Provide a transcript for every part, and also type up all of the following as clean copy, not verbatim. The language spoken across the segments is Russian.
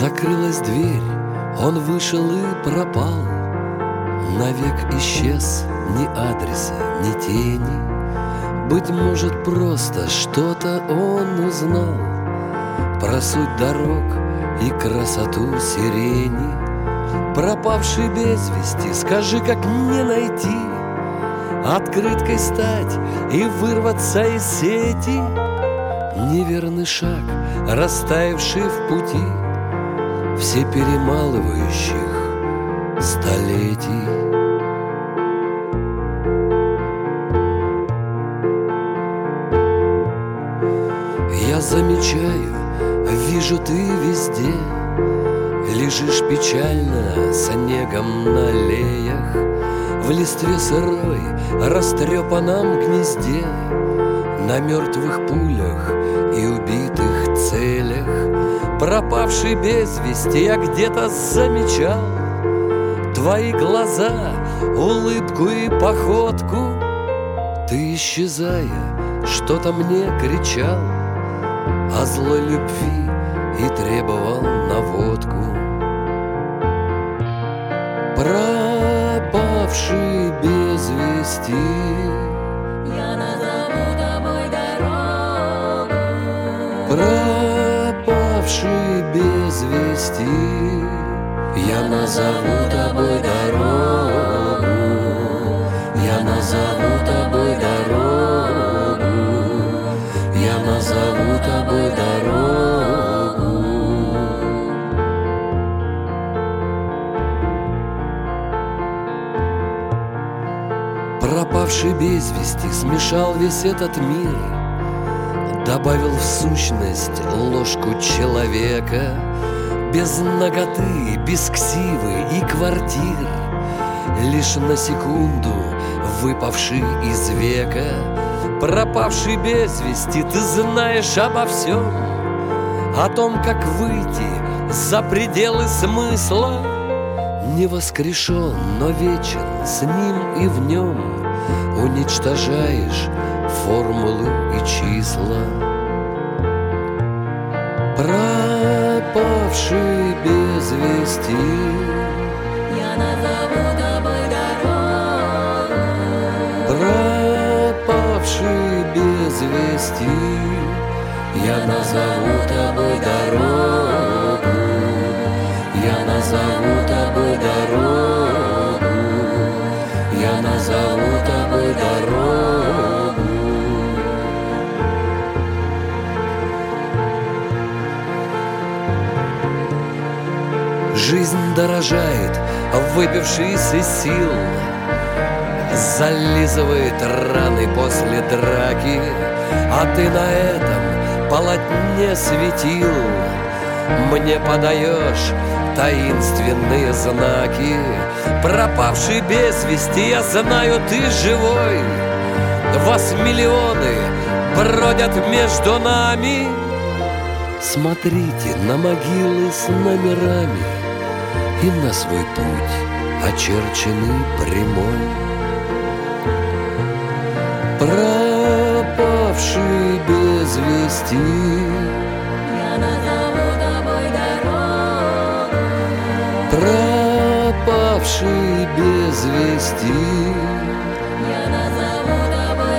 Закрылась дверь, он вышел и пропал. Навек исчез, ни адреса, ни тени. Быть может, просто что-то он узнал про суть дорог и красоту сирени. Пропавший без вести, скажи, как не найти, открыткой стать и вырваться из сети. Неверный шаг, растаявший в пути все перемалывающих столетий. Я замечаю, вижу, ты везде лежишь печально снегом на аллеях, в листве сырой, растрепанном гнезде, на мертвых пулях и убитых целях. Пропавший без вести, я где-то замечал твои глаза, улыбку и походку. Ты, исчезая, что-то мне кричал о злой любви и требовал наводку. Пропавший без вести, я назову тобой дорогу. Пропавший без вести, я назову тобой дорогу. Я назову тобой дорогу. Я назову тобой дорогу. Пропавший без вести смешал весь этот мир, добавил в сущность ложку человека, без наготы, без ксивы и квартир, лишь на секунду выпавший из века. Пропавший без вести, ты знаешь обо всем, о том, как выйти за пределы смысла. Не воскрешен, но вечен с ним и в нем, уничтожаешь формулы и числа. Пропавший без вести, Я назову тобой дорогу. пропавший без вести, я назову тобой дорогу. Я назову тобой дорогу. Я назову тобой дорогу. Жизнь дорожает, выпившись из сил, зализывает раны после драки, а ты на этом полотне светил мне подаешь таинственные знаки. Пропавший без вести, я знаю, ты живой. Вас миллионы бродят между нами. Смотрите на могилы с номерами и на свой путь, очерченный прямой. Пропавший без вести, Я назову тобой дорогу. пропавший без вести, Я назову тобой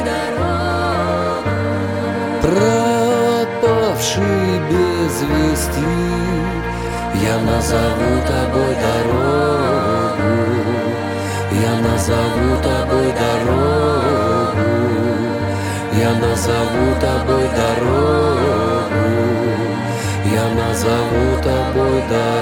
дорогу. пропавший без вести, я назову тобой дорогу. Я назову тобой дорогу. Я назову тобой дорогу. Я назову тобой дорогу.